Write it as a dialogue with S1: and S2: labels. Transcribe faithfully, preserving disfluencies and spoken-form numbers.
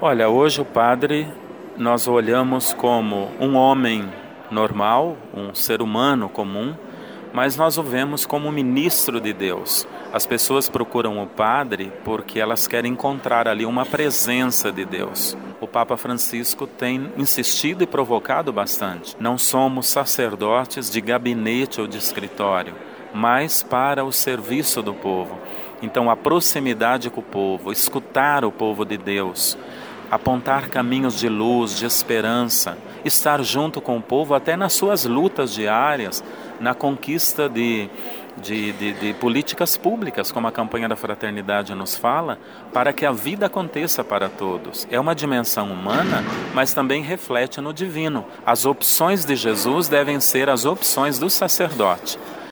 S1: Olha, hoje o padre nós o olhamos como um homem normal, um ser humano comum, mas nós o vemos como um ministro de Deus. As pessoas procuram o padre porque elas querem encontrar ali uma presença de Deus. O Papa Francisco tem insistido e provocado bastante. Não somos sacerdotes de gabinete ou de escritório, mas para o serviço do povo. Então a proximidade com o povo, escutar o povo de Deus, apontar caminhos de luz, de esperança, estar junto com o povo até nas suas lutas diárias, na conquista de, de, de, de políticas públicas, como a campanha da fraternidade nos fala, para que a vida aconteça para todos. É uma dimensão humana, mas também reflete no divino. As opções de Jesus devem ser as opções do sacerdote.